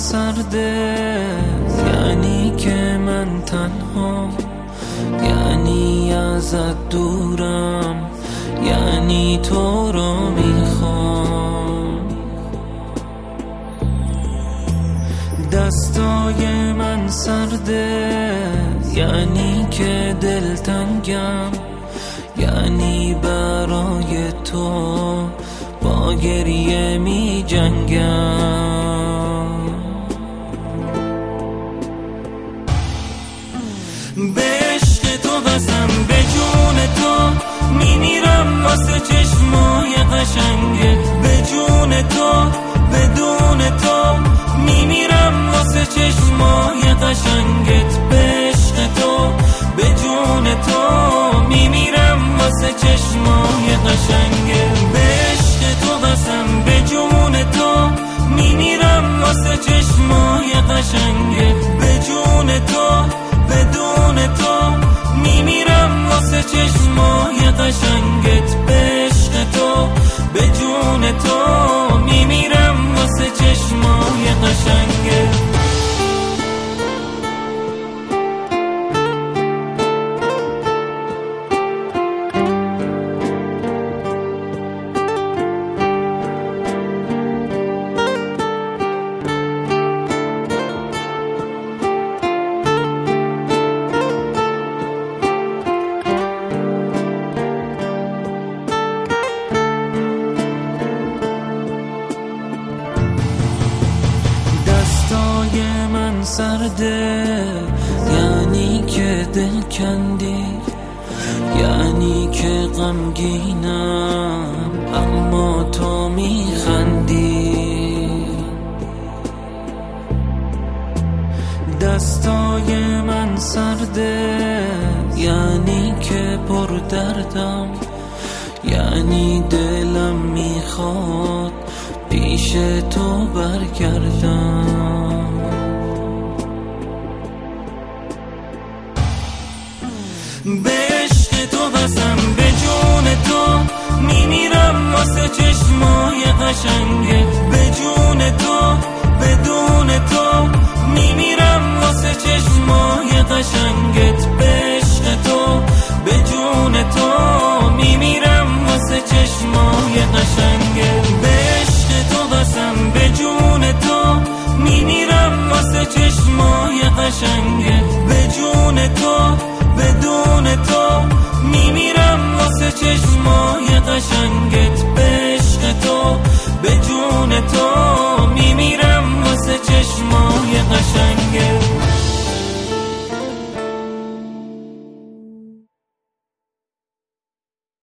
سرده، یعنی که من تنها، یعنی ازت دورم، یعنی تو رو میخوام. دستای من سرده، یعنی که دلتنگم، یعنی برای تو با گریه می جنگم. به عشق تو قسم، به جون تو می میرم واسه چشمای قشنگت، به جون تو بدون تو می میرم واسه چشمای قشنگت، به عشق تو به جون تو می میرم واسه چشمای قشنگت، به عشق تو قسم، به جون تو می میرم واسه چشمای قشنگت، به جون تو بدون تو می میرم واسه چشمای قشنگت، به عشق تو به جون تو می میرم واسه چشمای قشنگت. دستای من سرده، یعنی که دل کندی، یعنی که غمگینم اما تو میخندی. دستای من سرده، یعنی که پر دردم، یعنی دلم میخواد پیش تو برگردم.